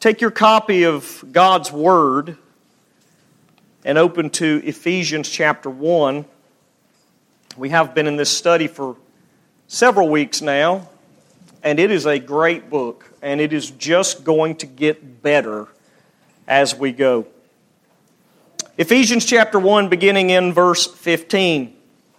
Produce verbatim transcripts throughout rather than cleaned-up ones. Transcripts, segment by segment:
Take your copy of God's Word and open to Ephesians chapter one. We have been in this study for several weeks now, and it is a great book, and it is just going to get better as we go. Ephesians chapter one, beginning in verse fifteen.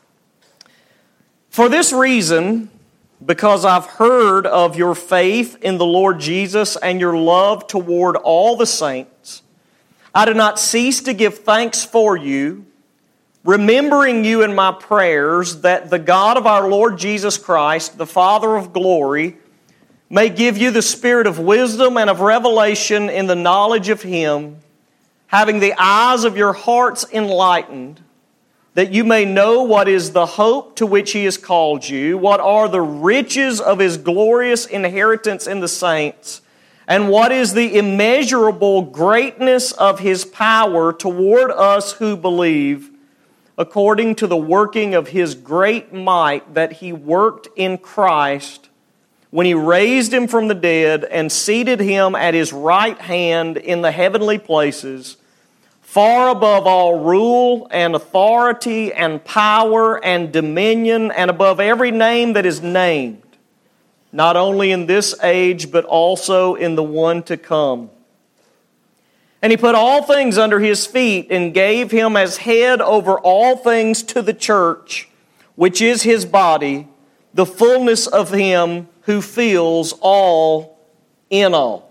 For this reason, because I've heard of your faith in the Lord Jesus and your love toward all the saints, I do not cease to give thanks for you, remembering you in my prayers, that the God of our Lord Jesus Christ, the Father of glory, may give you the spirit of wisdom and of revelation in the knowledge of Him, having the eyes of your hearts enlightened, that you may know what is the hope to which He has called you, what are the riches of His glorious inheritance in the saints, and what is the immeasurable greatness of His power toward us who believe, according to the working of His great might that He worked in Christ, when He raised Him from the dead and seated Him at His right hand in the heavenly places, far above all rule and authority and power and dominion, and above every name that is named, not only in this age, but also in the one to come. And He put all things under His feet and gave Him as head over all things to the church, which is His body, the fullness of Him who fills all in all.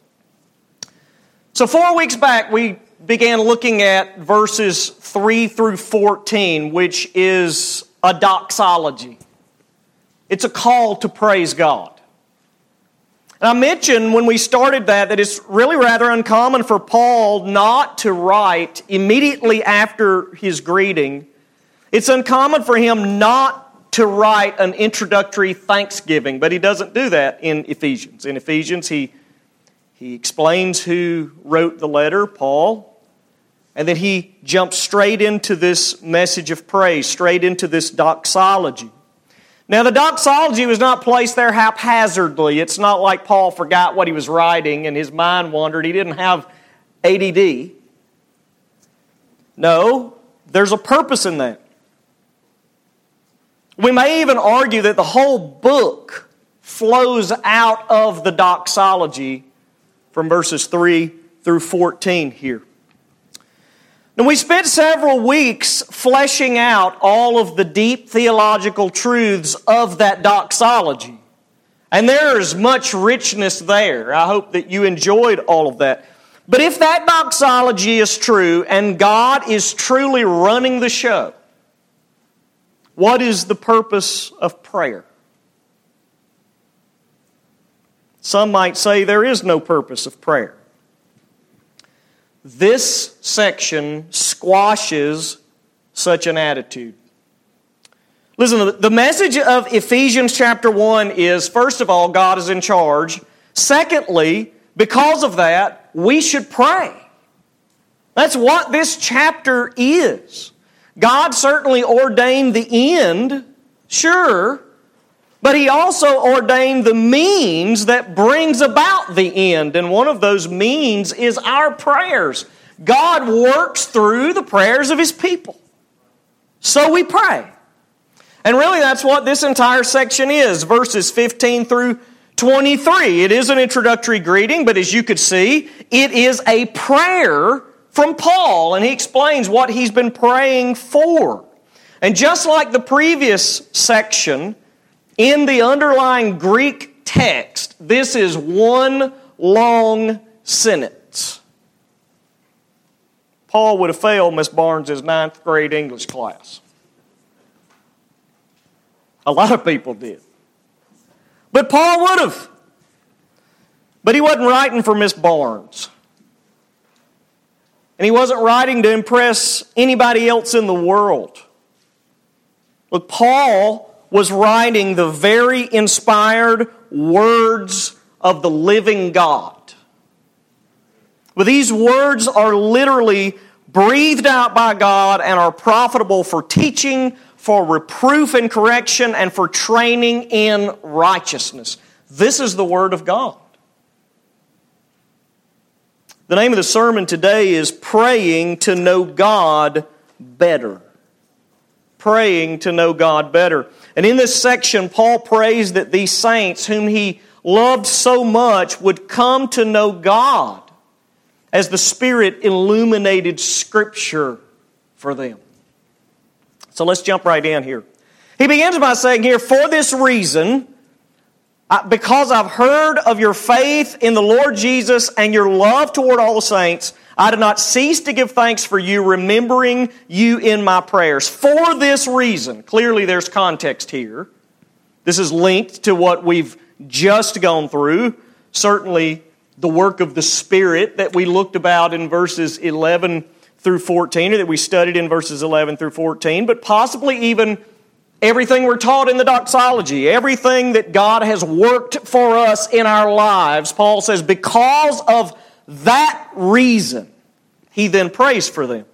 So four weeks back, we began looking at verses three through fourteen, which is a doxology. It's a call to praise God. And I mentioned when we started that that it's really rather uncommon for Paul not to write immediately after his greeting. It's uncommon for him not to write an introductory thanksgiving, but he doesn't do that in Ephesians. In Ephesians, he, he explains who wrote the letter, Paul. And then he jumps straight into this message of praise, straight into this doxology. Now, the doxology was not placed there haphazardly. It's not like Paul forgot what he was writing and his mind wandered. He didn't have A D D. No, there's a purpose in that. We may even argue that the whole book flows out of the doxology from verses three through fourteen here. Now, we spent several weeks fleshing out all of the deep theological truths of that doxology. And there is much richness there. I hope that you enjoyed all of that. But if that doxology is true and God is truly running the show, what is the purpose of prayer? Some might say there is no purpose of prayer. This section squashes such an attitude. Listen, the message of Ephesians chapter one is, first of all, God is in charge. Secondly, because of that, we should pray. That's what this chapter is. God certainly ordained the end, sure, but He also ordained the means that brings about the end. And one of those means is our prayers. God works through the prayers of His people. So we pray. And really that's what this entire section is, verses fifteen through twenty-three. It is an introductory greeting, but as you could see, it is a prayer from Paul. And he explains what he's been praying for. And just like the previous section, in the underlying Greek text, this is one long sentence. Paul would have failed Miss Barnes' ninth grade English class. A lot of people did. But Paul would have. But he wasn't writing for Miss Barnes. And he wasn't writing to impress anybody else in the world. Look, Paul was writing the very inspired words of the living God. But these words are literally breathed out by God and are profitable for teaching, for reproof and correction, and for training in righteousness. This is the Word of God. The name of the sermon today is Praying to Know God Better. Praying to know God better. And in this section, Paul prays that these saints whom he loved so much would come to know God as the Spirit illuminated Scripture for them. So let's jump right in here. He begins by saying here, for this reason, because I've heard of your faith in the Lord Jesus and your love toward all the saints, I do not cease to give thanks for you, remembering you in my prayers. For this reason, clearly there's context here. This is linked to what we've just gone through. Certainly the work of the Spirit that we looked about in verses eleven through fourteen, or that we studied in verses eleven through fourteen, but possibly even everything we're taught in the doxology, everything that God has worked for us in our lives. Paul says, because of that reason, he then prays for them.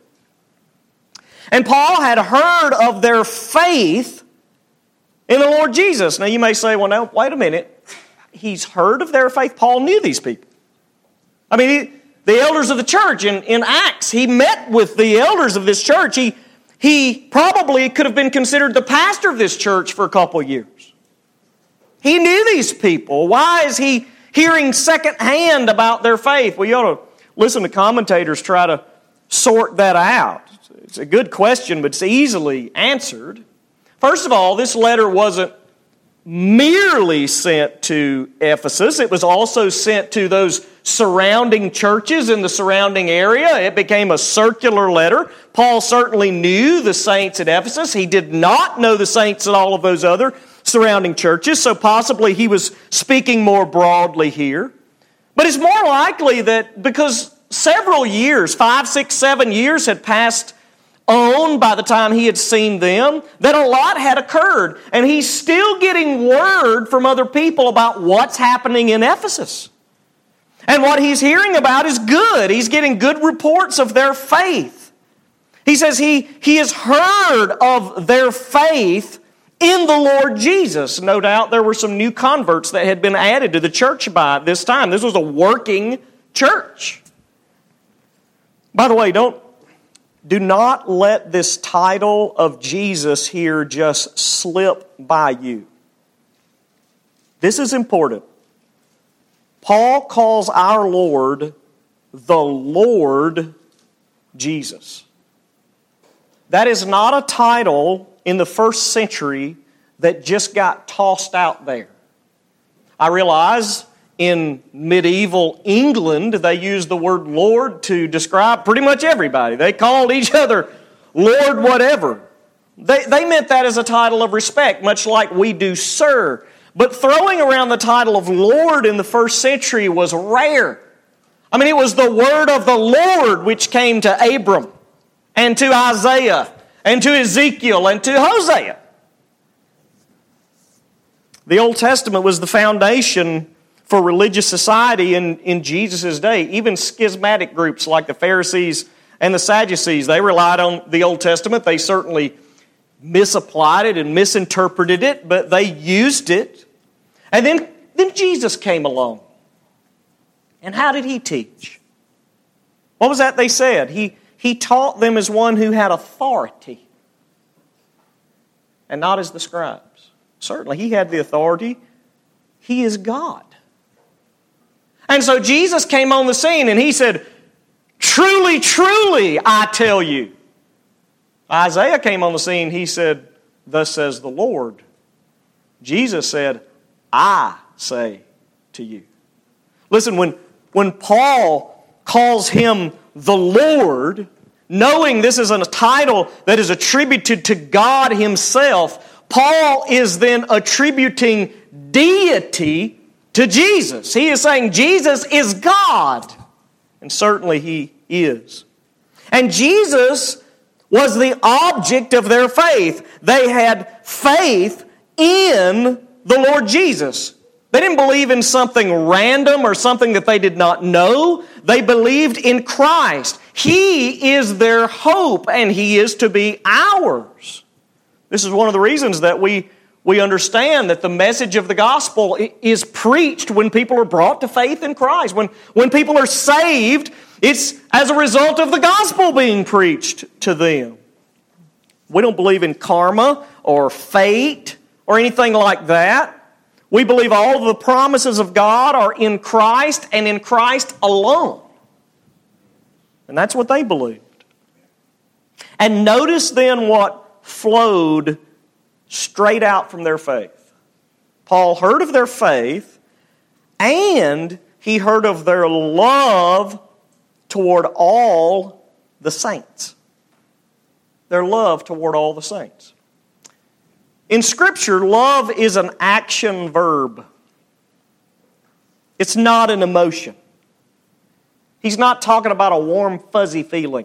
And Paul had heard of their faith in the Lord Jesus. Now you may say, well, now, wait a minute. He's heard of their faith. Paul knew these people. I mean, he, the elders of the church in, in Acts, he met with the elders of this church. He, he probably could have been considered the pastor of this church for a couple of years. He knew these people. Why is he hearing secondhand about their faith? Well, you ought to listen to commentators try to sort that out. It's a good question, but it's easily answered. First of all, this letter wasn't merely sent to Ephesus. It was also sent to those surrounding churches in the surrounding area. It became a circular letter. Paul certainly knew the saints at Ephesus. He did not know the saints at all of those other surrounding churches, so possibly he was speaking more broadly here. But it's more likely that because several years, five, six, seven years had passed on by the time he had seen them, that a lot had occurred. And he's still getting word from other people about what's happening in Ephesus. And what he's hearing about is good. He's getting good reports of their faith. He says he, he has heard of their faith in the Lord Jesus. No doubt there were some new converts that had been added to the church by this time. This was a working church. By the way, don't Do not let this title of Jesus here just slip by you. This is important. Paul calls our Lord the Lord Jesus. That is not a title in the first century that just got tossed out there. I realize in medieval England, they used the word Lord to describe pretty much everybody. They called each other Lord whatever. They, they meant that as a title of respect, much like we do Sir. But throwing around the title of Lord in the first century was rare. I mean, it was the word of the Lord which came to Abram and to Isaiah and to Ezekiel and to Hosea. The Old Testament was the foundation for religious society in, in Jesus' day. Even schismatic groups like the Pharisees and the Sadducees, they relied on the Old Testament. They certainly misapplied it and misinterpreted it, but they used it. And then, then Jesus came along. And how did he teach? What was that they said? He, he taught them as one who had authority and not as the scribes. Certainly, he had the authority. He is God. And so Jesus came on the scene and he said, truly, truly, I tell you. Isaiah came on the scene. He said, thus says the Lord. Jesus said, I say to you. Listen, when, when Paul calls him the Lord, knowing this is a title that is attributed to God himself, Paul is then attributing deity to Jesus. He is saying Jesus is God. And certainly he is. And Jesus was the object of their faith. They had faith in the Lord Jesus. They didn't believe in something random or something that they did not know. They believed in Christ. He is their hope and He is to be ours. This is one of the reasons that we We understand that the message of the gospel is preached when people are brought to faith in Christ. When, when people are saved, it's as a result of the gospel being preached to them. We don't believe in karma or fate or anything like that. We believe all of the promises of God are in Christ and in Christ alone. And that's what they believed. And notice then what flowed straight out from their faith. Paul heard of their faith, and he heard of their love toward all the saints. Their love toward all the saints. In Scripture, love is an action verb. It's not an emotion. He's not talking about a warm, fuzzy feeling.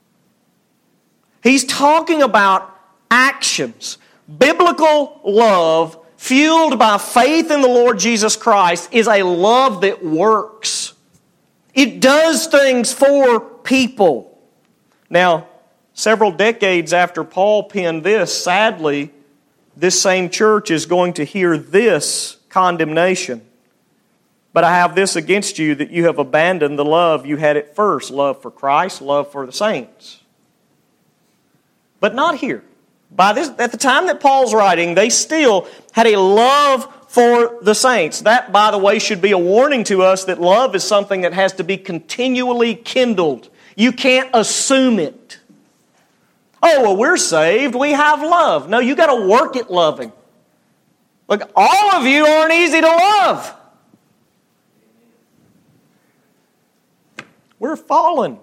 He's talking about actions. Biblical love, fueled by faith in the Lord Jesus Christ, is a love that works. It does things for people. Now, several decades after Paul penned this, sadly, this same church is going to hear this condemnation. But I have this against you, that you have abandoned the love you had at first, love for Christ, love for the saints. But not here. By this, at the time that Paul's writing, they still had a love for the saints. That, by the way, should be a warning to us that love is something that has to be continually kindled. You can't assume it. Oh, well, we're saved. We have love. No, you got to work at loving. Look, all of you aren't easy to love. We're fallen.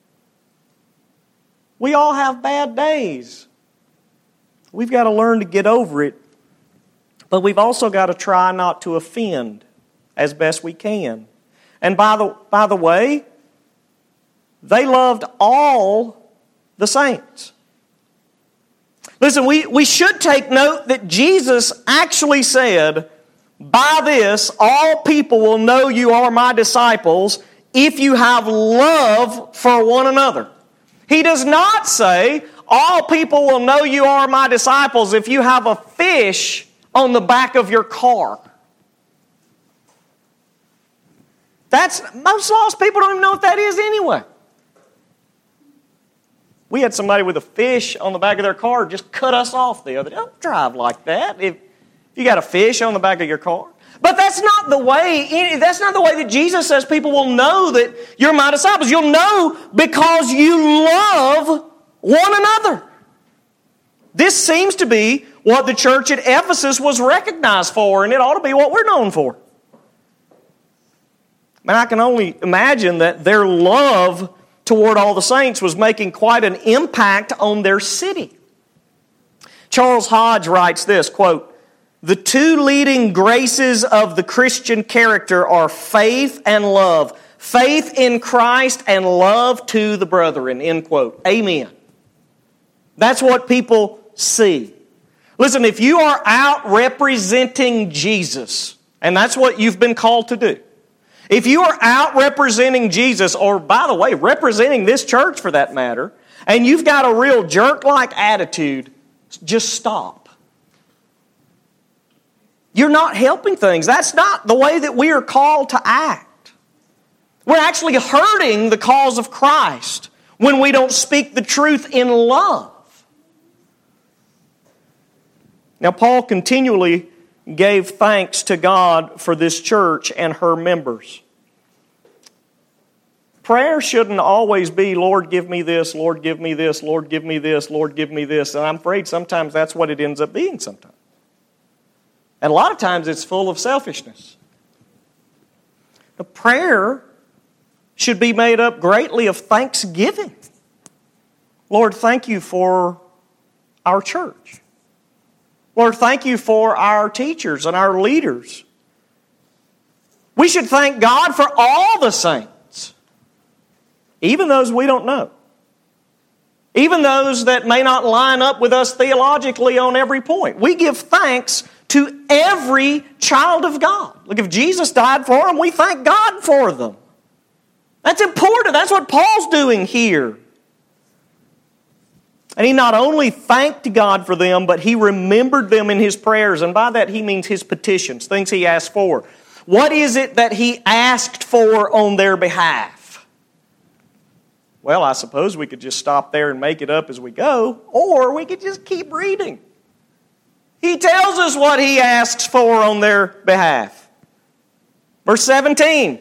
We all have bad days. We've got to learn to get over it. But we've also got to try not to offend as best we can. And by the, by the way, they loved all the saints. Listen, we, we should take note that Jesus actually said, "By this all people will know you are my disciples if you have love for one another." He does not say, "All people will know you are my disciples if you have a fish on the back of your car." That's, most lost people don't even know what that is anyway. We had somebody with a fish on the back of their car just cut us off the other day. Don't drive like that if you got a fish on the back of your car. But that's not the way, that's not the way that Jesus says people will know that you're my disciples. You'll know because you love one another. This seems to be what the church at Ephesus was recognized for, and it ought to be what we're known for. And I can only imagine that their love toward all the saints was making quite an impact on their city. Charles Hodge writes this, quote, "The two leading graces of the Christian character are faith and love. Faith in Christ and love to the brethren," end quote. Amen. That's what people see. Listen, if you are out representing Jesus, and that's what you've been called to do, if you are out representing Jesus, or by the way, representing this church for that matter, and you've got a real jerk-like attitude, just stop. You're not helping things. That's not the way that we are called to act. We're actually hurting the cause of Christ when we don't speak the truth in love. Now, Paul continually gave thanks to God for this church and her members. Prayer shouldn't always be, "Lord, give me this, Lord, give me this, Lord, give me this, Lord, give me this." And I'm afraid sometimes that's what it ends up being sometimes. And a lot of times it's full of selfishness. The prayer should be made up greatly of thanksgiving. Lord, thank you for our church. Lord, thank you for our teachers and our leaders. We should thank God for all the saints, even those we don't know. Even those that may not line up with us theologically on every point. We give thanks to every child of God. Look, if Jesus died for them, we thank God for them. That's important. That's what Paul's doing here. And he not only thanked God for them, but he remembered them in his prayers. And by that he means his petitions, things he asked for. What is it that he asked for on their behalf? Well, I suppose we could just stop there and make it up as we go, or we could just keep reading. He tells us what he asks for on their behalf. Verse seventeen.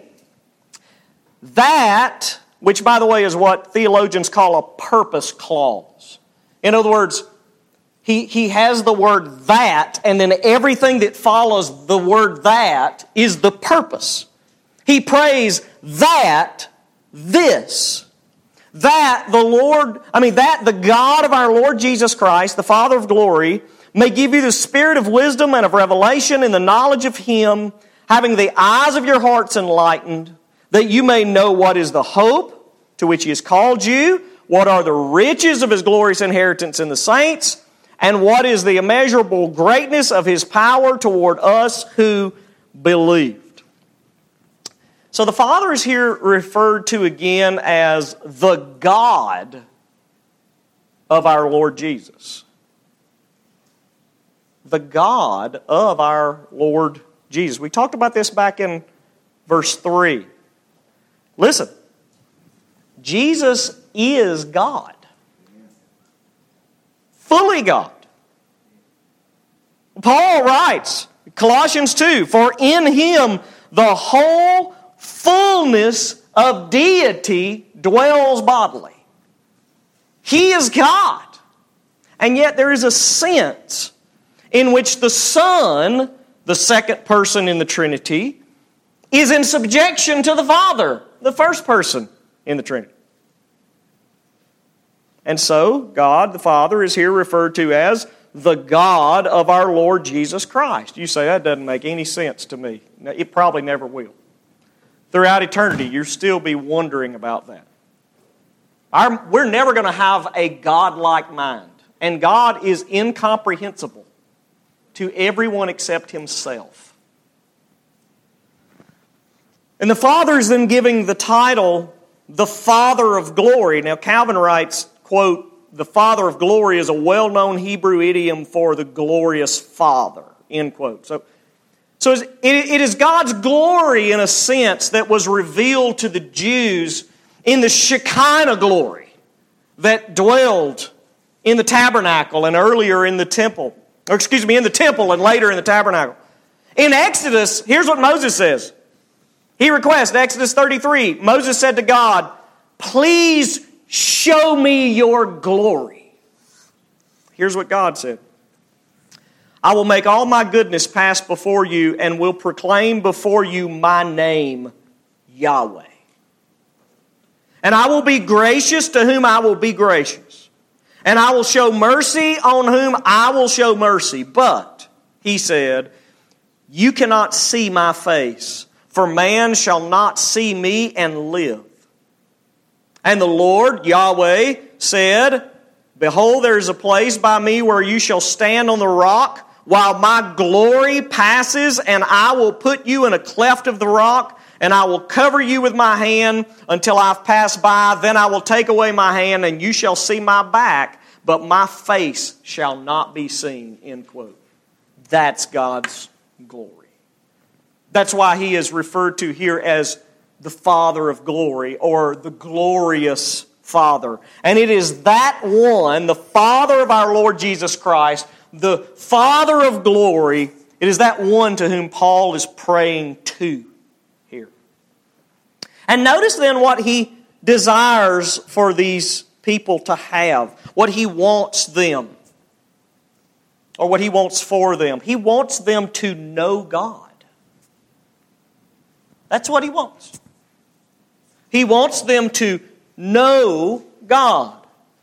That, which by the way is what theologians call a purpose clause. In other words, he, he has the word that, and then everything that follows the word that is the purpose. He prays that this. That the Lord, I mean, that the God of our Lord Jesus Christ, the Father of glory, may give you the spirit of wisdom and of revelation in the knowledge of Him, having the eyes of your hearts enlightened, that you may know what is the hope to which He has called you, what are the riches of His glorious inheritance in the saints, and what is the immeasurable greatness of His power toward us who believed. So the Father is here referred to again as the God of our Lord Jesus. The God of our Lord Jesus. We talked about this back in verse three. Listen, Jesus is God. Fully God. Paul writes, Colossians two, for in Him the whole fullness of deity dwells bodily. He is God. And yet there is a sense in which the Son, the second person in the Trinity, is in subjection to the Father, the first person in the Trinity. And so, God the Father is here referred to as the God of our Lord Jesus Christ. You say, that doesn't make any sense to me. It probably never will. Throughout eternity, you'll still be wondering about that. Our, we're never going to have a God-like mind. And God is incomprehensible to everyone except Himself. And the Father is then giving the title, the Father of Glory. Now Calvin writes, quote, the Father of Glory is a well-known Hebrew idiom for the glorious Father, end quote. So, so it, it is God's glory in a sense that was revealed to the Jews in the Shekinah glory that dwelled in the tabernacle and earlier in the temple. Or excuse me, in the temple and later in the tabernacle. In Exodus, here's what Moses says. He requests, Exodus thirty-three, Moses said to God, please show me your glory. Here's what God said. I will make all my goodness pass before you and will proclaim before you my name, Yahweh. And I will be gracious to whom I will be gracious. And I will show mercy on whom I will show mercy. But, he said, you cannot see my face, for man shall not see me and live. And the Lord, Yahweh, said, behold, there is a place by me where you shall stand on the rock, while my glory passes, and I will put you in a cleft of the rock, and I will cover you with my hand until I've passed by. Then I will take away my hand, and you shall see my back, but my face shall not be seen. End quote. That's God's glory. That's why He is referred to here as the Father of glory, or the glorious Father. And it is that one, the Father of our Lord Jesus Christ, the Father of glory, it is that one to whom Paul is praying to here. And notice then what he desires for these people to have, what he wants them, or what he wants for them. He wants them to know God. That's what he wants. He wants them to know God.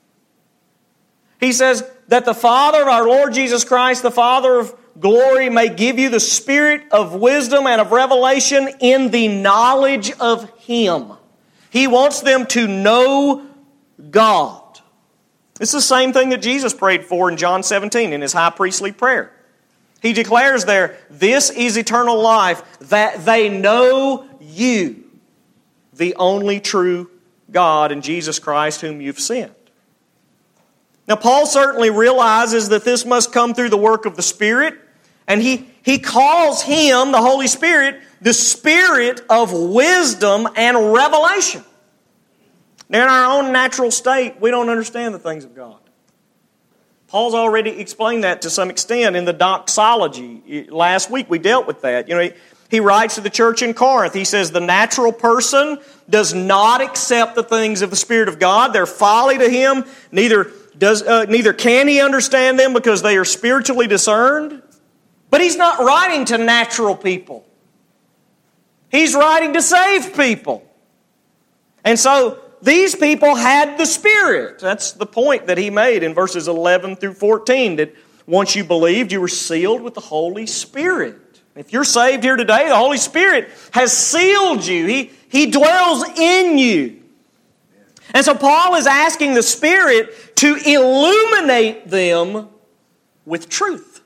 He says that the Father of our Lord Jesus Christ, the Father of glory, may give you the spirit of wisdom and of revelation in the knowledge of Him. He wants them to know God. It's the same thing that Jesus prayed for in John seventeen in His high priestly prayer. He declares there, this is eternal life, that they know you, the only true God, and Jesus Christ whom you've sent. Now, Paul certainly realizes that this must come through the work of the Spirit, and he, he calls Him, the Holy Spirit, the Spirit of wisdom and revelation. Now, in our own natural state, we don't understand the things of God. Paul's already explained that to some extent in the doxology. Last week we dealt with that. You know, he, he writes to the church in Corinth. He says, the natural person does not accept the things of the Spirit of God. They're folly to him. Neither does uh, neither can he understand them because they are spiritually discerned. But he's not writing to natural people. He's writing to saved people. And so these people had the Spirit. That's the point that he made in verses eleven through fourteen, that once you believed, you were sealed with the Holy Spirit. If you're saved here today, the Holy Spirit has sealed you. He, he dwells in you. And so Paul is asking the Spirit to illuminate them with truth.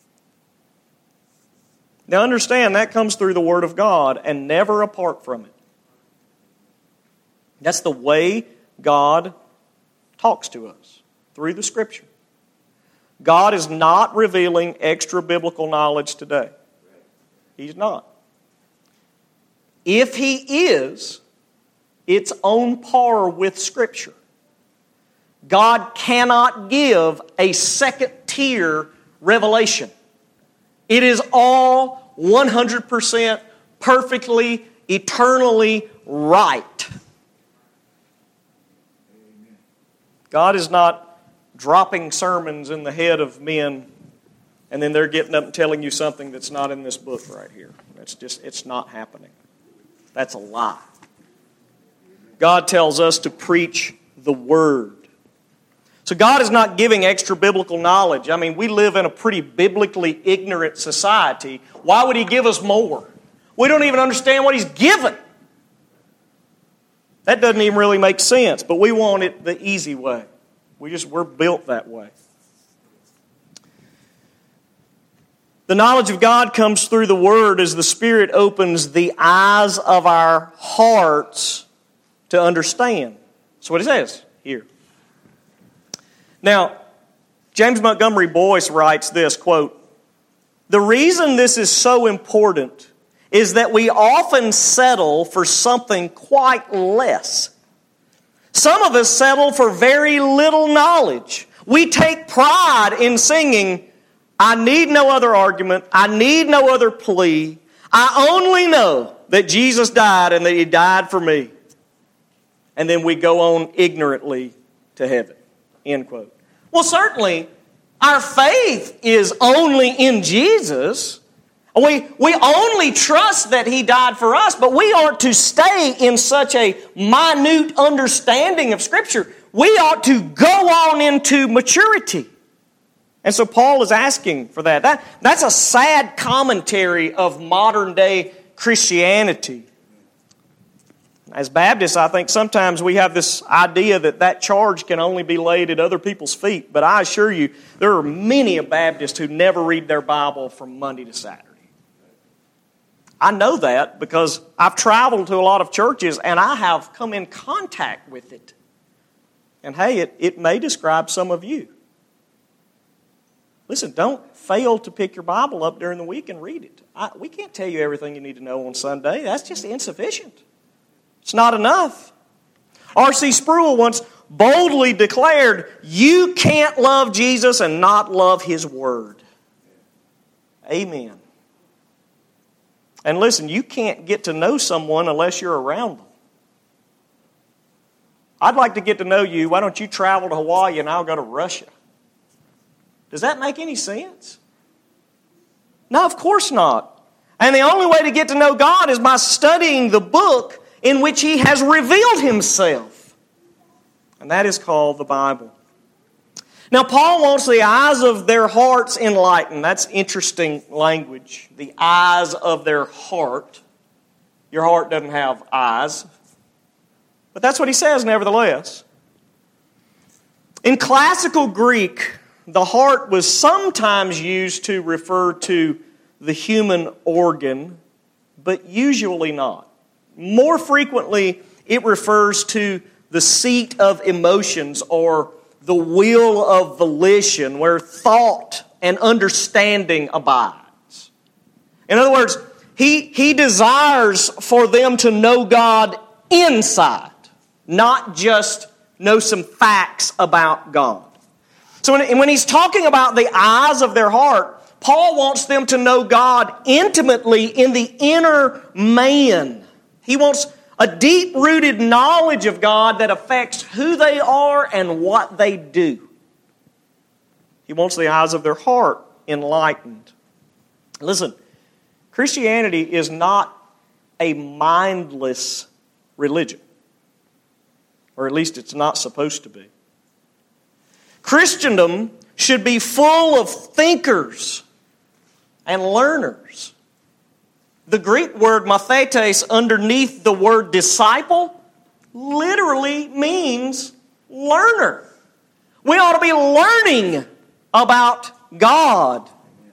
Now understand, that comes through the Word of God and never apart from it. That's the way God talks to us, through the Scripture. God is not revealing extra biblical knowledge today. He's not. If He is, it's on par with Scripture. God cannot give a second-tier revelation. It is all one hundred percent perfectly, eternally right. God is not dropping sermons in the head of men and then they're getting up and telling you something that's not in this book right here. That's just, it's not happening. That's a lie. God tells us to preach the Word. So God is not giving extra biblical knowledge. I mean, we live in a pretty biblically ignorant society. Why would He give us more? We don't even understand what He's given. That doesn't even really make sense, but we want it the easy way. We just, we're built that way. The knowledge of God comes through the Word as the Spirit opens the eyes of our hearts to understand. That's what it says here. Now, James Montgomery Boyce writes this, quote, "The reason this is so important is that we often settle for something quite less. Some of us settle for very little knowledge. We take pride in singing, 'I need no other argument, I need no other plea. I only know that Jesus died and that He died for me.' And then we go on ignorantly to heaven." End quote. Well, certainly, our faith is only in Jesus. We, we only trust that He died for us, but we aren't to stay in such a minute understanding of Scripture. We ought to go on into maturity. And so Paul is asking for that. that. That's a sad commentary of modern day Christianity. As Baptists, I think sometimes we have this idea that that charge can only be laid at other people's feet. But I assure you, there are many a Baptist who never read their Bible from Monday to Saturday. I know that because I've traveled to a lot of churches and I have come in contact with it. And hey, it, it may describe some of you. Listen, don't fail to pick your Bible up during the week and read it. I, we can't tell you everything you need to know on Sunday. That's just insufficient. It's not enough. R C Sproul once boldly declared, "You can't love Jesus and not love His Word." Amen. And listen, you can't get to know someone unless you're around them. I'd like to get to know you. Why don't you travel to Hawaii and I'll go to Russia? Does that make any sense? No, of course not. And the only way to get to know God is by studying the book in which He has revealed Himself. And that is called the Bible. Now, Paul wants the eyes of their hearts enlightened. That's interesting language. The eyes of their heart. Your heart doesn't have eyes. But that's what he says nevertheless. In classical Greek, the heart was sometimes used to refer to the human organ, but usually not. More frequently, it refers to the seat of emotions or the wheel of volition, where thought and understanding abides. In other words, he, he desires for them to know God inside, not just know some facts about God. So when, when he's talking about the eyes of their heart, Paul wants them to know God intimately in the inner man. He wants a deep-rooted knowledge of God that affects who they are and what they do. He wants the eyes of their heart enlightened. Listen, Christianity is not a mindless religion. Or at least it's not supposed to be. Christendom should be full of thinkers and learners. The Greek word mathetes underneath the word disciple literally means learner. We ought to be learning about God.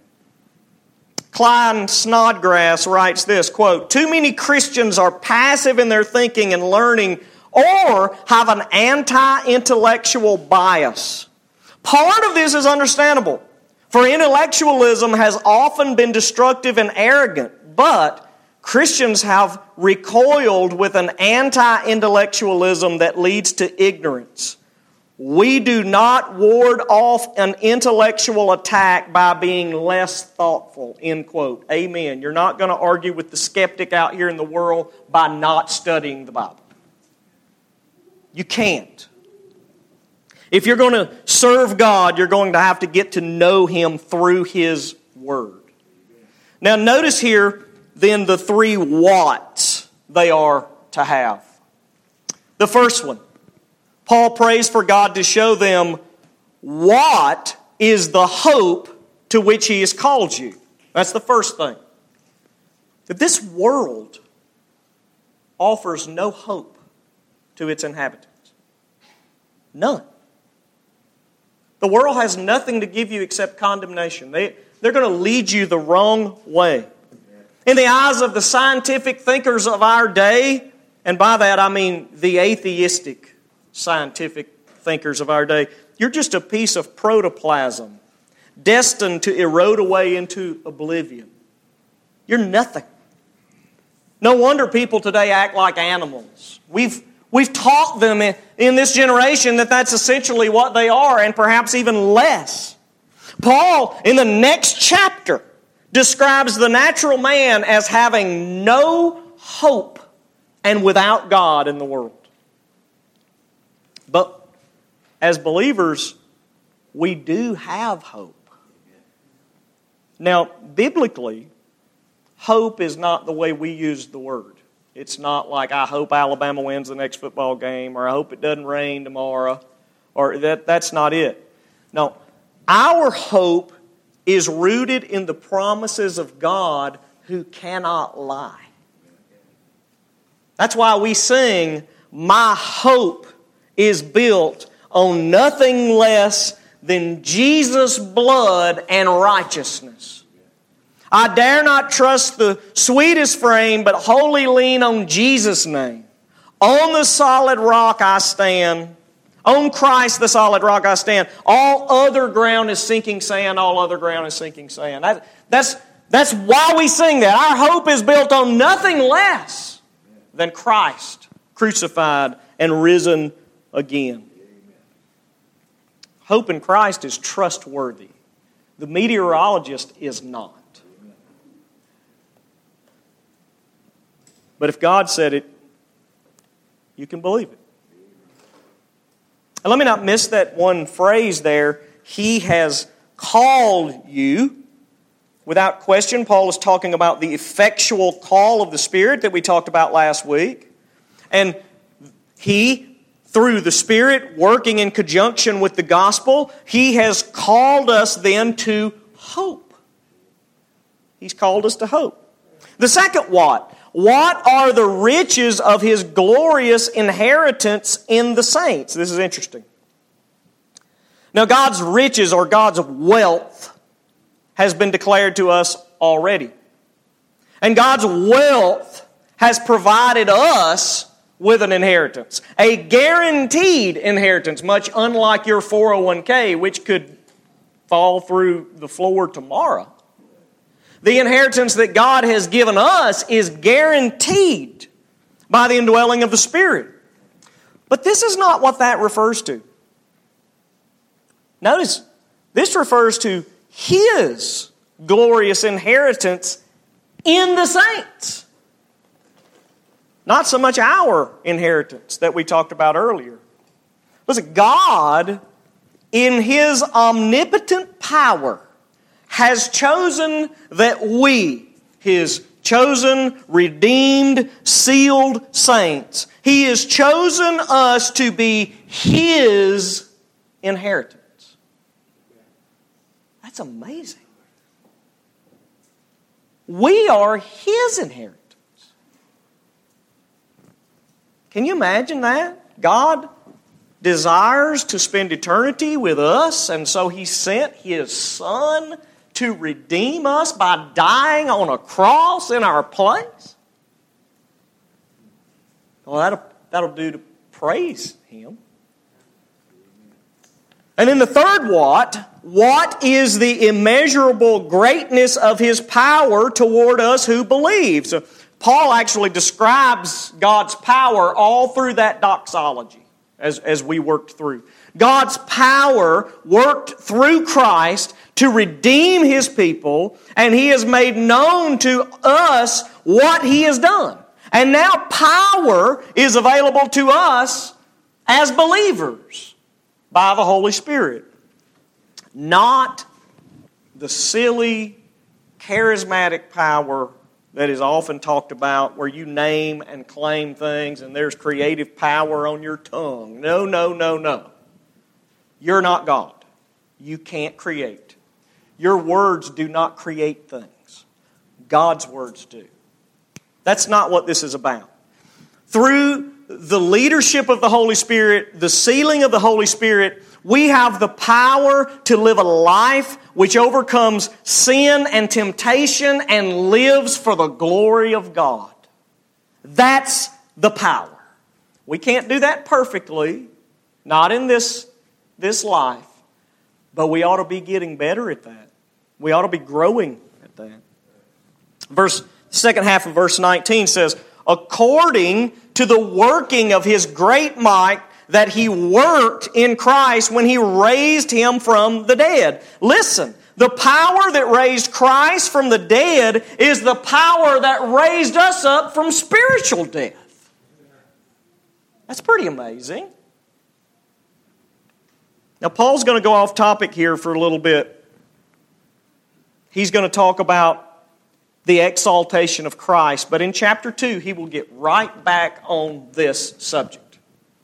Klein Snodgrass writes this, quote, "Too many Christians are passive in their thinking and learning or have an anti-intellectual bias. Part of this is understandable, for intellectualism has often been destructive and arrogant. But Christians have recoiled with an anti-intellectualism that leads to ignorance. We do not ward off an intellectual attack by being less thoughtful," end quote. Amen. You're not going to argue with the skeptic out here in the world by not studying the Bible. You can't. If you're going to serve God, you're going to have to get to know Him through His Word. Now notice here then the three whats they are to have. The first one, Paul prays for God to show them what is the hope to which He has called you. That's the first thing. That this world offers no hope to its inhabitants. None. The world has nothing to give you except condemnation. They, they're going to lead you the wrong way. In the eyes of the scientific thinkers of our day, and by that I mean the atheistic scientific thinkers of our day, you're just a piece of protoplasm destined to erode away into oblivion. You're nothing. No wonder people today act like animals. We've, we've taught them in, in this generation that that's essentially what they are, and perhaps even less. Paul, in the next chapter, describes the natural man as having no hope and without God in the world. But as believers, we do have hope. Now, biblically, hope is not the way we use the word. It's not like, I hope Alabama wins the next football game, or I hope it doesn't rain tomorrow, or that, that's not it. No, our hope is rooted in the promises of God who cannot lie. That's why we sing, "My hope is built on nothing less than Jesus' blood and righteousness. I dare not trust the sweetest frame, but wholly lean on Jesus' name. On the solid rock I stand. On Christ the solid rock I stand. All other ground is sinking sand. All other ground is sinking sand." That, that's, that's why we sing that. Our hope is built on nothing less than Christ, crucified and risen again. Hope in Christ is trustworthy. The meteorologist is not. But if God said it, you can believe it. And let me not miss that one phrase there, "He has called you." Without question, Paul is talking about the effectual call of the Spirit that we talked about last week. And He, through the Spirit, working in conjunction with the gospel, He has called us then to hope. He's called us to hope. The second what? What are the riches of His glorious inheritance in the saints? This is interesting. Now, God's riches or God's wealth has been declared to us already. And God's wealth has provided us with an inheritance. A guaranteed inheritance, much unlike your four oh one k, which could fall through the floor tomorrow. The inheritance that God has given us is guaranteed by the indwelling of the Spirit. But this is not what that refers to. Notice, this refers to His glorious inheritance in the saints. Not so much our inheritance that we talked about earlier. Listen, God, in His omnipotent power, has chosen that we, His chosen, redeemed, sealed saints, He has chosen us to be His inheritance. That's amazing. We are His inheritance. Can you imagine that? God desires to spend eternity with us, and so He sent His Son to redeem us by dying on a cross in our place? Well, that'll, that'll do to praise Him. And then the third what, what is the immeasurable greatness of His power toward us who believe? So Paul actually describes God's power all through that doxology as, as we worked through. God's power worked through Christ to redeem His people, and He has made known to us what He has done. And now power is available to us as believers by the Holy Spirit. Not the silly, charismatic power that is often talked about where you name and claim things and there's creative power on your tongue. No, no, no, no. You're not God. You can't create. Your words do not create things. God's words do. That's not what this is about. Through the leadership of the Holy Spirit, the sealing of the Holy Spirit, we have the power to live a life which overcomes sin and temptation and lives for the glory of God. That's the power. We can't do that perfectly, not in this, this life, but we ought to be getting better at that. We ought to be growing at that. Verse, second half of verse nineteen says, according to the working of His great might that He worked in Christ when He raised Him from the dead. Listen, the power that raised Christ from the dead is the power that raised us up from spiritual death. That's pretty amazing. Now, Paul's going to go off topic here for a little bit. He's going to talk about the exaltation of Christ, but in chapter two, he will get right back on this subject.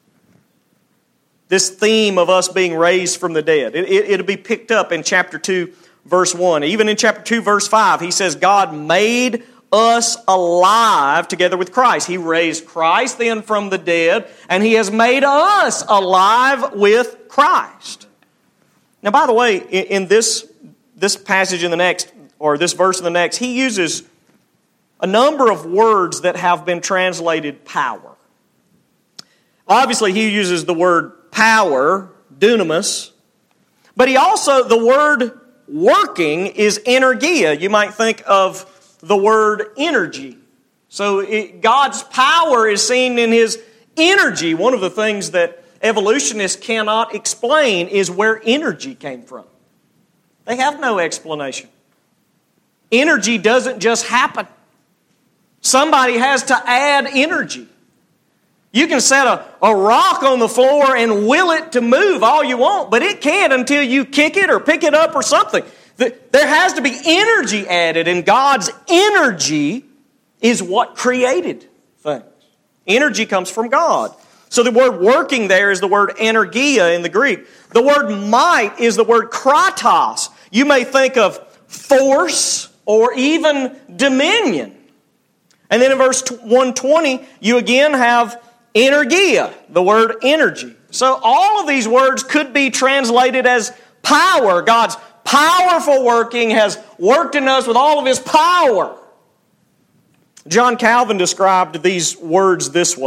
This theme of us being raised from the dead. It, it, it'll be picked up in chapter two, verse one. Even in chapter two, verse five, he says, God made us alive together with Christ. He raised Christ then from the dead, and He has made us alive with Christ. Now, by the way, in, in this, this passage in the next, or this verse in the next, he uses a number of words that have been translated power. Obviously, he uses the word power, dunamis, but he also, the word working is energia. You might think of the word energy. So it, God's power is seen in His energy. One of the things that evolutionists cannot explain is where energy came from. They have no explanation. Energy doesn't just happen. Somebody has to add energy. You can set a, a rock on the floor and will it to move all you want, but it can't until you kick it or pick it up or something. There has to be energy added, and God's energy is what created things. Energy comes from God. So the word working there is the word energia in the Greek. The word might is the word kratos. You may think of force or even dominion. And then in verse one twenty, you again have energia, the word energy. So all of these words could be translated as power. God's powerful working has worked in us with all of His power. John Calvin described these words this way,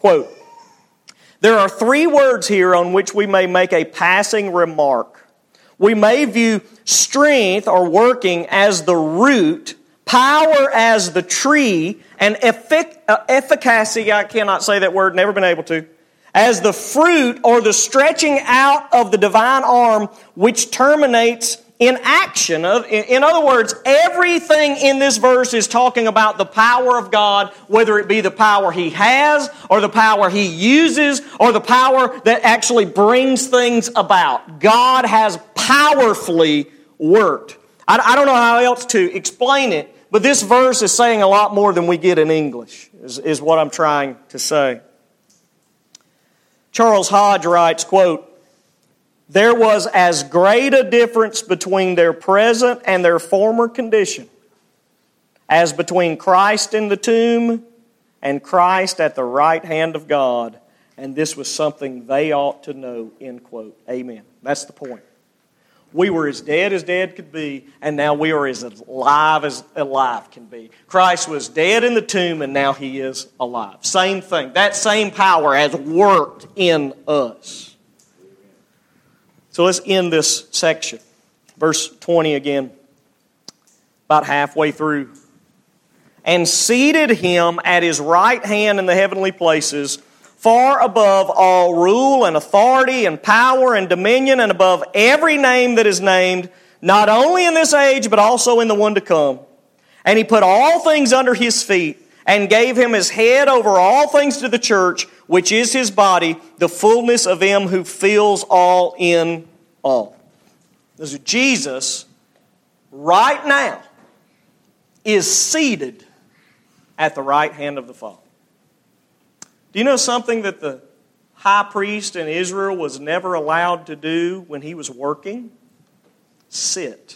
Quote, "There are three words here on which we may make a passing remark. We may view strength or working as the root, power as the tree, and effic- uh, efficacy, I cannot say that word, never been able to, as the fruit or the stretching out of the divine arm which terminates in action." In other words, everything in this verse is talking about the power of God, whether it be the power He has, or the power He uses, or the power that actually brings things about. God has powerfully worked. I, I don't know how else to explain it, but this verse is saying a lot more than we get in English, is, is what I'm trying to say. Charles Hodge writes, quote, "There was as great a difference between their present and their former condition as between Christ in the tomb and Christ at the right hand of God, and this was something they ought to know," end quote. Amen. That's the point. We were as dead as dead could be, and now we are as alive as alive can be. Christ was dead in the tomb, and now He is alive. Same thing. That same power has worked in us. So let's end this section. Verse twenty again, about halfway through. "And seated Him at His right hand in the heavenly places, far above all rule and authority and power and dominion, and above every name that is named, not only in this age, but also in the one to come. And He put all things under His feet, and gave Him as head over all things to the church, which is His body, the fullness of Him who fills all in all." This is Jesus, right now, is seated at the right hand of the Father. Do you know something that the high priest in Israel was never allowed to do when he was working? Sit.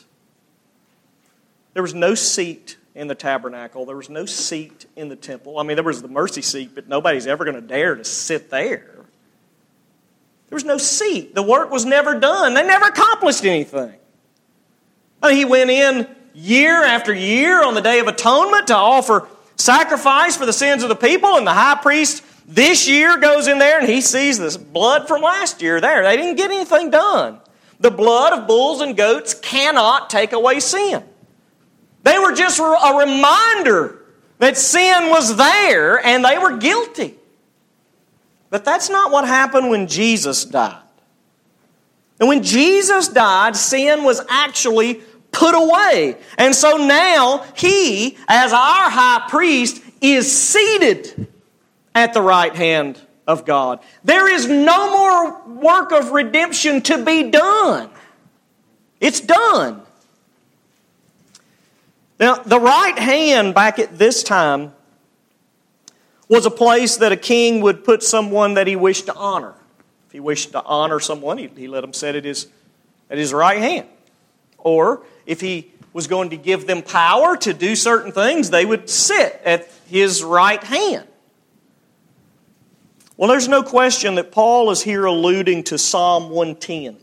There was no seat in the tabernacle. There was no seat in the temple. I mean, there was the mercy seat, but nobody's ever going to dare to sit there. There was no seat. The work was never done. They never accomplished anything. I mean, he went in year after year on the Day of Atonement to offer sacrifice for the sins of the people, and the high priest this year goes in there and he sees this blood from last year there. They didn't get anything done. The blood of bulls and goats cannot take away sin. They were just a reminder that sin was there and they were guilty. But that's not what happened when Jesus died. And when Jesus died, sin was actually put away. And so now He, as our high priest, is seated at the right hand of God. There is no more work of redemption to be done. It's done. Now, the right hand back at this time was a place that a king would put someone that he wished to honor. If he wished to honor someone, he, he let them sit at his, at his right hand. Or if he was going to give them power to do certain things, they would sit at his right hand. Well, there's no question that Paul is here alluding to Psalm one ten.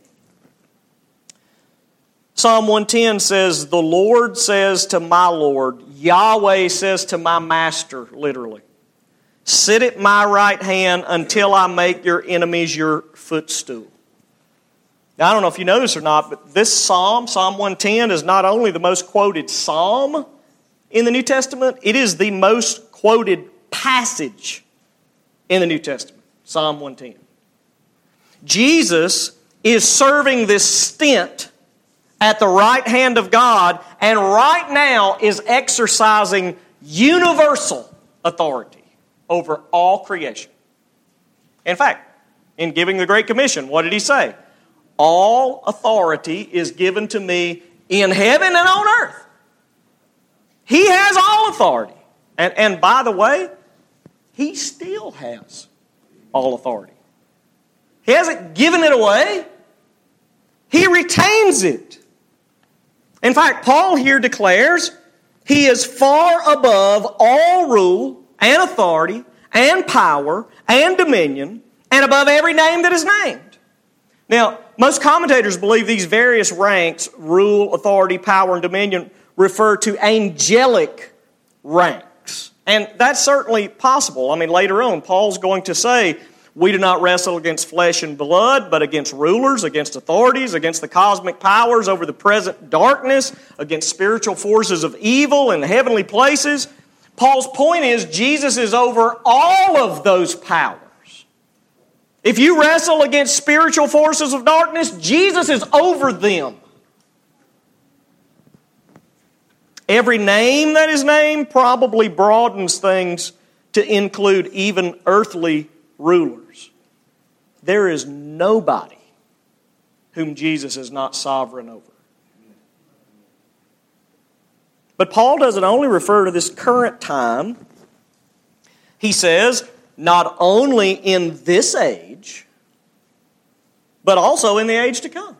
Psalm one ten says, "The Lord says to my Lord," Yahweh says to my master, literally, "Sit at my right hand until I make your enemies your footstool." Now, I don't know if you know this or not, but this psalm, Psalm one ten, is not only the most quoted psalm in the New Testament, it is the most quoted passage in the New Testament, Psalm one ten. Jesus is serving this stint at the right hand of God, and right now is exercising universal authority over all creation. In fact, in giving the Great Commission, what did He say? All authority is given to me in heaven and on earth. He has all authority. And, and by the way, He still has all authority. He hasn't given it away. He retains it. In fact, Paul here declares He is far above all rule and authority and power and dominion and above every name that is named. Now, most commentators believe these various ranks, rule, authority, power, and dominion, refer to angelic ranks. And that's certainly possible. I mean, later on, Paul's going to say, we do not wrestle against flesh and blood, but against rulers, against authorities, against the cosmic powers over the present darkness, against spiritual forces of evil in heavenly places. Paul's point is, Jesus is over all of those powers. If you wrestle against spiritual forces of darkness, Jesus is over them. Every name that is named probably broadens things to include even earthly rulers. There is nobody whom Jesus is not sovereign over. But Paul doesn't only refer to this current time. He says, not only in this age, but also in the age to come.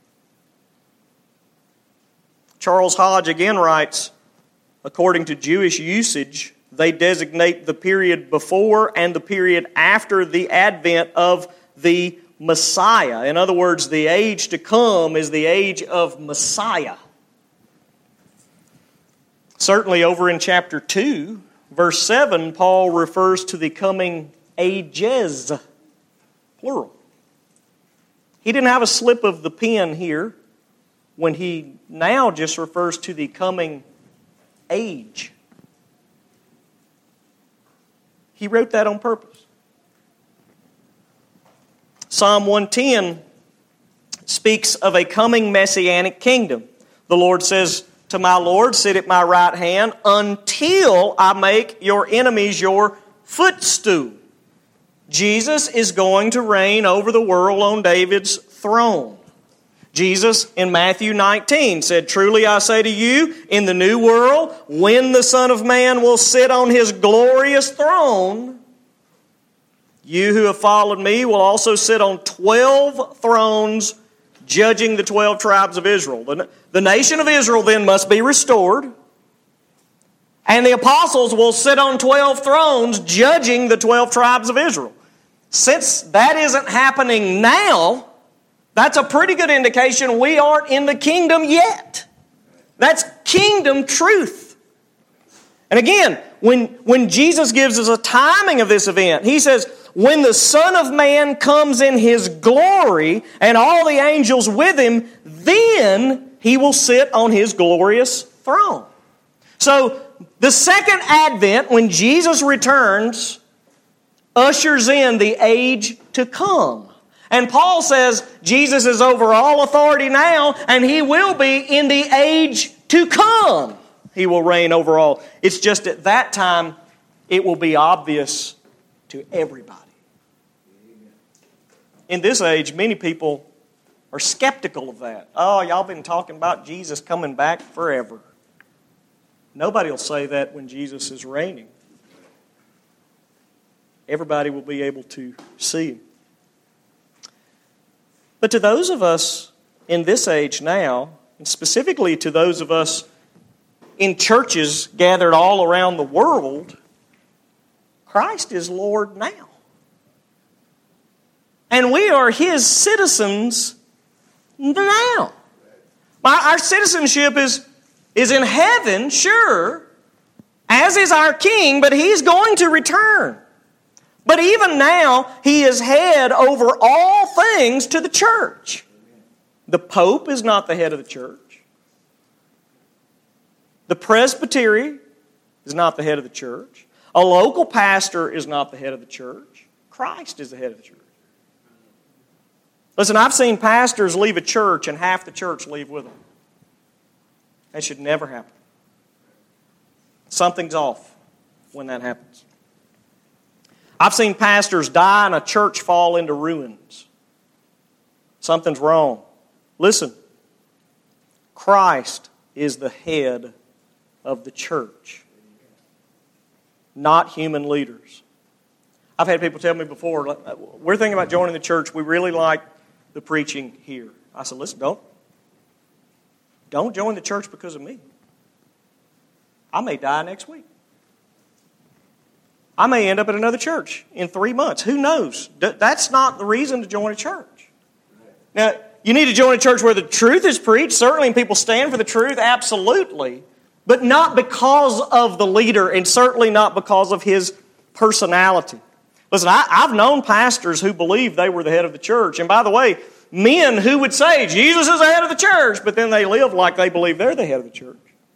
Charles Hodge again writes, according to Jewish usage, they designate the period before and the period after the advent of the Messiah. In other words, the age to come is the age of Messiah. Certainly over in chapter two, verse seven, Paul refers to the coming ages, plural. He didn't have a slip of the pen here when he now just refers to the coming age. He wrote that on purpose. Psalm one ten speaks of a coming messianic kingdom. The Lord says to my Lord, sit at my right hand until I make your enemies your footstool. Jesus is going to reign over the world on David's throne. Jesus in Matthew nineteen said, truly I say to you, in the new world, when the Son of Man will sit on His glorious throne, you who have followed me will also sit on twelve thrones, judging the twelve tribes of Israel. The, the nation of Israel then must be restored, and the apostles will sit on twelve thrones, judging the twelve tribes of Israel. Since that isn't happening now, that's a pretty good indication we aren't in the kingdom yet. That's kingdom truth. And again, when, when Jesus gives us a timing of this event, He says, when the Son of Man comes in His glory and all the angels with Him, then He will sit on His glorious throne. So, the second advent, when Jesus returns, ushers in the age to come. And Paul says Jesus is over all authority now, and He will be in the age to come. He will reign over all. It's just at that time it will be obvious to everybody. In this age, many people are skeptical of that. Oh, y'all been talking about Jesus coming back forever. Nobody will say that when Jesus is reigning. Everybody will be able to see Him. But to those of us in this age now, and specifically to those of us in churches gathered all around the world, Christ is Lord now. And we are His citizens now. Our citizenship is, is in heaven, sure, as is our King, but He's going to return. But even now, He is head over all things to the church. The Pope is not the head of the church. The presbytery is not the head of the church. A local pastor is not the head of the church. Christ is the head of the church. Listen, I've seen pastors leave a church and half the church leave with them. That should never happen. Something's off when that happens. I've seen pastors die and a church fall into ruins. Something's wrong. Listen, Christ is the head of the church, not human leaders. I've had people tell me before, we're thinking about joining the church. We really like the preaching here. I said, listen, don't, don't join the church because of me. I may die next week. I may end up at another church in three months. Who knows? That's not the reason to join a church. Now, you need to join a church where the truth is preached, certainly, and people stand for the truth, absolutely. but not because of the leader, and certainly not because of his personality. Listen, I, I've known pastors who believed they were the head of the church. And by the way, men who would say, Jesus is the head of the church, but then they live like they believe they're the head of the church.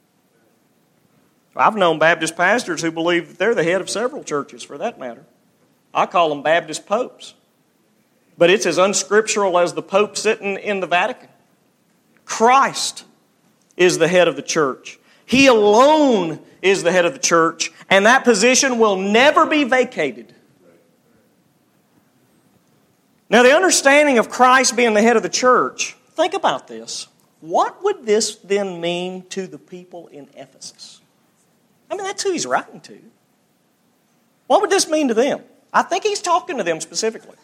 I've known Baptist pastors who believe that they're the head of several churches, for that matter. I call them Baptist popes. But it's as unscriptural as the Pope sitting in the Vatican. Christ is the head of the church. He alone is the head of the church, and that position will never be vacated. Now, the understanding of Christ being the head of the church, think about this. What would this then mean to the people in Ephesus? I mean, that's who he's writing to. What would this mean to them? I think he's talking to them specifically.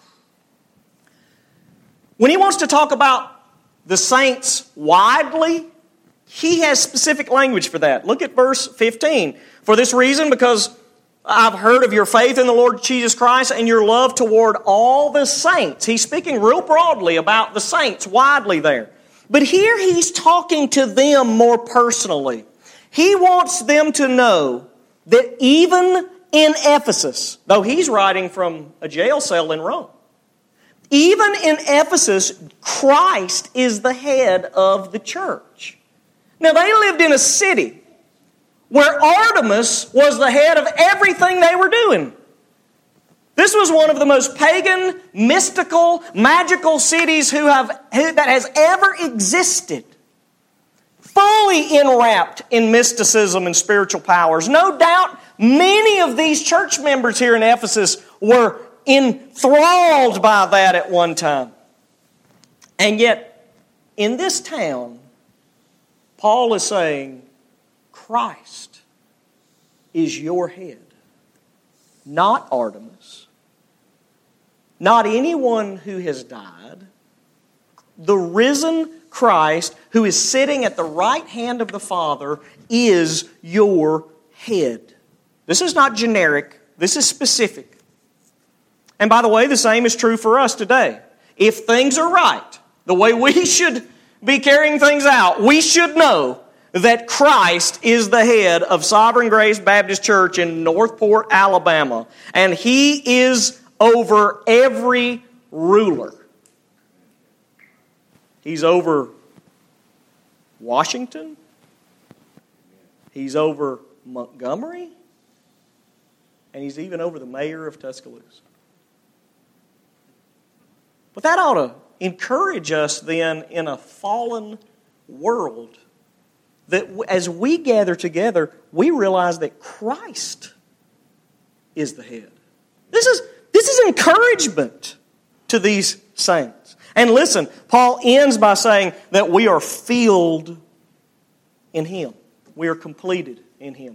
When he wants to talk about the saints widely, he has specific language for that. Look at verse fifteen. For this reason, because I've heard of your faith in the Lord Jesus Christ and your love toward all the saints. He's speaking real broadly about the saints, widely there. But here he's talking to them more personally. He wants them to know that even in Ephesus, though he's writing from a jail cell in Rome, even in Ephesus, Christ is the head of the church. Now, they lived in a city where Artemis was the head of everything they were doing. This was one of the most pagan, mystical, magical cities who have, who, that has ever existed. Fully enwrapped in mysticism and spiritual powers. No doubt many of these church members here in Ephesus were enthralled by that at one time. And yet, in this town, Paul is saying, Christ is your head, not Artemis, not anyone who has died. The risen Christ, who is sitting at the right hand of the Father, is your head. This is not generic. This is specific. And by the way, the same is true for us today. If things are right, the way we should be carrying things out, we should know that Christ is the head of Sovereign Grace Baptist Church in Northport, Alabama. And He is over every ruler. He's over Washington. He's over Montgomery. And he's even over the mayor of Tuscaloosa. But that ought to encourage us then in a fallen world that as we gather together, we realize that Christ is the head. This is, this is encouragement to these saints. And listen, Paul ends by saying that we are filled in Him. We are completed in Him.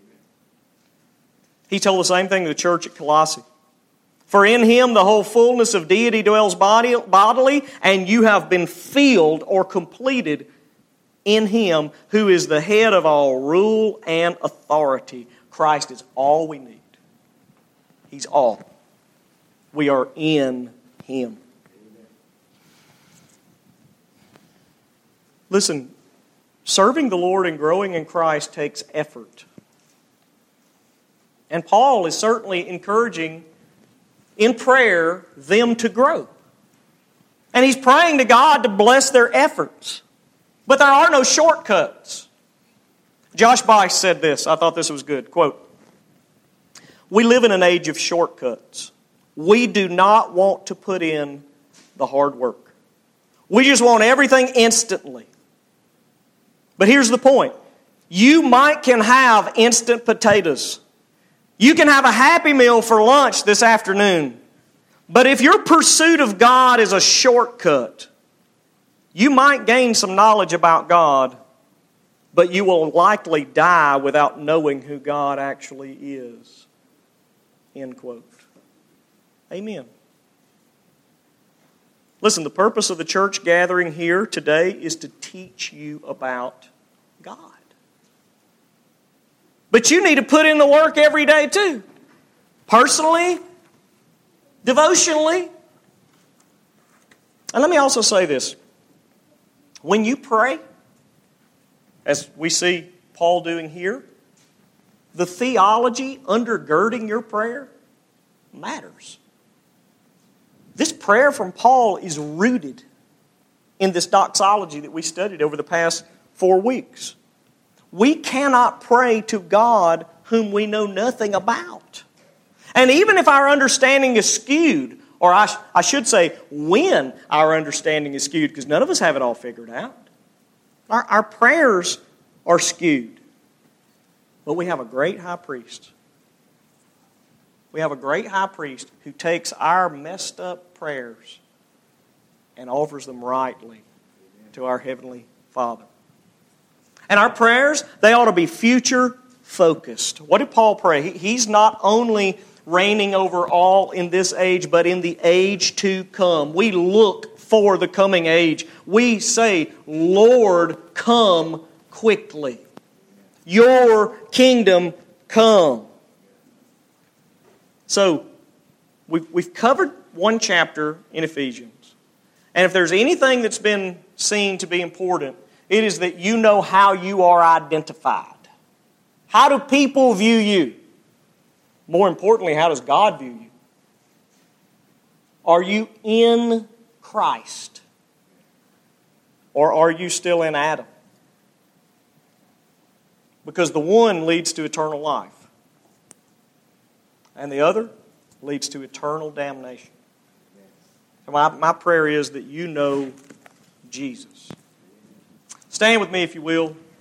He told the same thing to the church at Colossae. For in Him the whole fullness of deity dwells body, bodily, and you have been filled or completed in Him who is the head of all rule and authority. Christ is all we need. He's all. We are in Him. Listen, serving the Lord and growing in Christ takes effort. And Paul is certainly encouraging in prayer them to grow. And he's praying to God to bless their efforts. But there are no shortcuts. Josh Bice said this. I thought this was good. Quote, we live in an age of shortcuts. We do not want to put in the hard work. We just want everything instantly. But here's the point. You might can have instant potatoes. You can have a Happy Meal for lunch this afternoon. But if your pursuit of God is a shortcut, you might gain some knowledge about God, but you will likely die without knowing who God actually is. End quote. Amen. Listen, the purpose of the church gathering here today is to teach you about God. But you need to put in the work every day too. Personally, devotionally. And let me also say this. When you pray, as we see Paul doing here? The theology undergirding your prayer matters. This prayer from Paul is rooted in this doxology that we studied over the past four weeks. We cannot pray to God whom we know nothing about. And even if our understanding is skewed, or I, sh- I should say when our understanding is skewed, because none of us have it all figured out. Our, our prayers are skewed. But we have a great high priest. We have a great high priest who takes our messed up prayers and offers them rightly to our Heavenly Father. And our prayers, they ought to be future focused. What did Paul pray? He's not only reigning over all in this age, but in the age to come. We look for the coming age. We say, Lord, come quickly. Your kingdom come. So, we've, we've covered one chapter in Ephesians. And if there's anything that's been seen to be important, it is that you know how you are identified. How do people view you? More importantly, how does God view you? Are you in Christ? Or are you still in Adam? Because the one leads to eternal life. And the other leads to eternal damnation. So my, my prayer is that you know Jesus. Stand with me if you will.